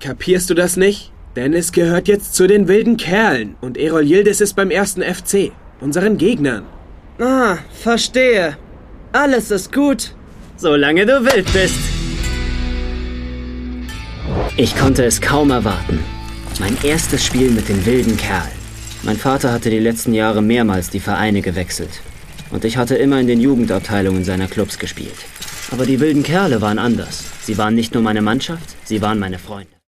Kapierst du das nicht? Dennis gehört jetzt zu den wilden Kerlen und Erol Yildiz ist beim 1. FC, unseren Gegnern. Ah, verstehe. Alles ist gut, solange du wild bist. Ich konnte es kaum erwarten. Mein erstes Spiel mit den wilden Kerlen. Mein Vater hatte die letzten Jahre mehrmals die Vereine gewechselt. Und ich hatte immer in den Jugendabteilungen seiner Clubs gespielt. Aber die wilden Kerle waren anders. Sie waren nicht nur meine Mannschaft, sie waren meine Freunde.